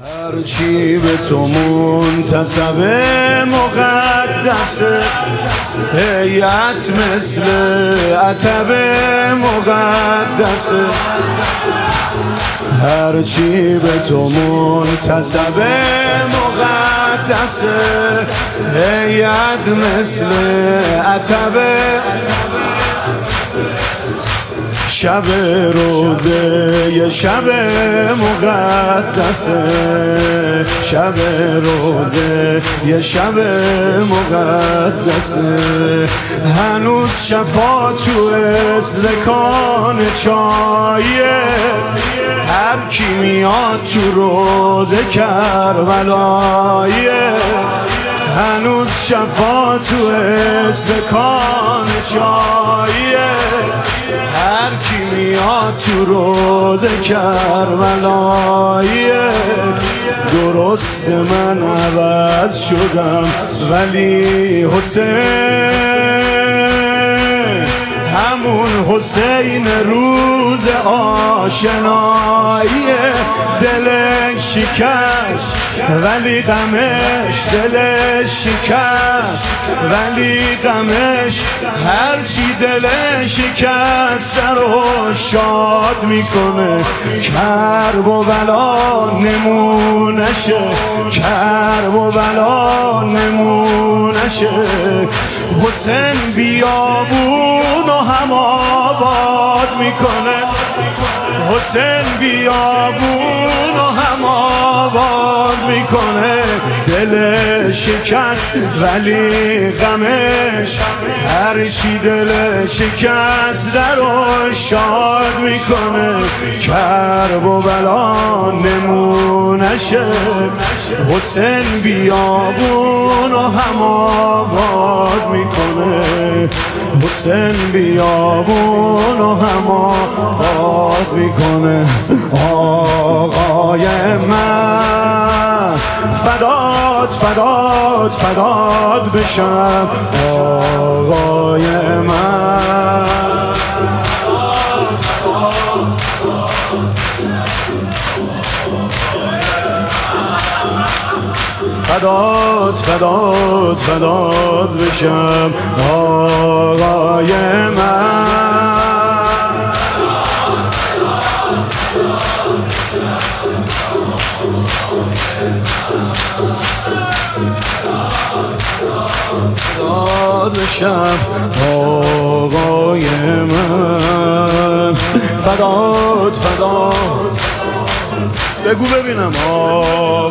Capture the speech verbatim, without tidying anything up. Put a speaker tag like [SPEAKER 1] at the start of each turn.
[SPEAKER 1] هرچی به تو منتسب مقدسه، هیئت مثل عتب مقدسه. هرچی به تو منتسب مقدسه، هیئت مثل عتب. شب روزه یه شب مقدسه، شب روزه یه شب مقدسه. هنوز شفا تو استکان چایه، هر کی میاد تو روزه کربلایه. هنوز شفا تو استکان چایه، هر کی میاد تو روز کربلایه. درست من عوض شدم ولی حسین همون حسین روز آشناییه. دلش شکست ولی غمش، دلش شکست ولی غمش، هرچی دلش شکست رو شاد میکنه. کرب و بلا نمونشه، کرب و بلا نمونشه. حسین بیابون و هم آباد میکنه، حسین بیابون و هم آباد میکنه. دلش شکست ولی غمش، هرچی دلش شکست رو شاد میکنه. کرب و بلا نمونشه، حسین بیابون و هم آباد میکنه. حسین بیابون و هم آباد میکنه. آقای من فدات فدات فدات بشم، آقای من فدات فدات فدات بشم، آقای من. فدات بشم آقای من، فدات فدات بگو ببینم آقای